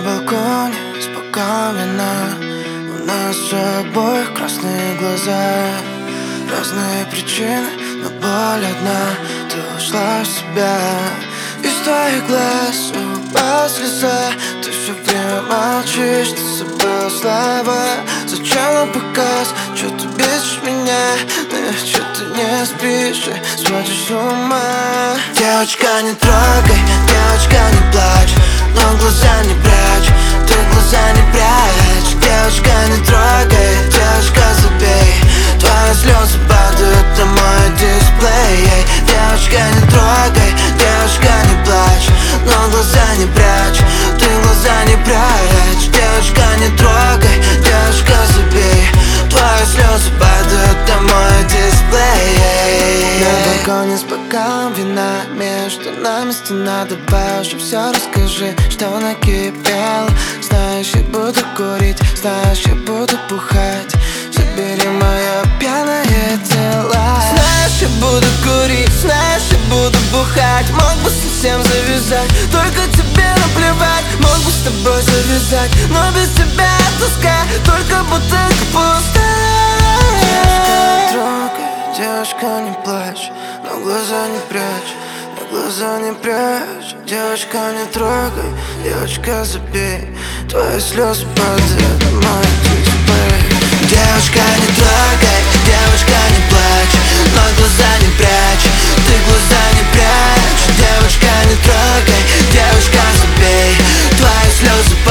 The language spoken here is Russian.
балконе с бокалом вина. У нас у обоих красные глаза. Разные причины, но боль одна. Ты ушла в себя. Из твоих глаз упала слеза. Ты все время молчишь, ты забыла слова. Зачем нам показ? Чё ты бесишь меня? Чё ты не спишь и смотришь с ума? Девочка, не трогай, девочка, не плачь, но глаза не прячь, ты глаза не прячь. Девочка, не трогай, девочка, забей, твои слезы падают на мой дисплей. Девочка, не трогай, девочка, не плачь, но глаза не прячь, ты глаза не прячь. Девочка, не трогай, девочка, забей, твои слезы падают на мой дисплей. На балконе с бокалом вина, между нами стена. Давай уже все расскажи, что накипело. Знаешь, я буду курить, знаешь, я буду бухать. Забери мое пьяное тело. Знаешь, я буду курить, знаешь, я буду бухать. Мог бы совсем завязать, только тебе наплевать. Мог бы с тобой завязать, но без тебя тоска, только бутылка пустая. Девочка, не трогай, девочка, не плачь, но глаза не прячь, глаза не прячь. Девочка, не трогай, девочка, забей, твои слезы падают на мой дисплей. Девочка, не трогай, девочка, не плачь, но глаза не прячь, ты глаза не прячь. Девочка, не трогай, девочка, забей, твои слезы падают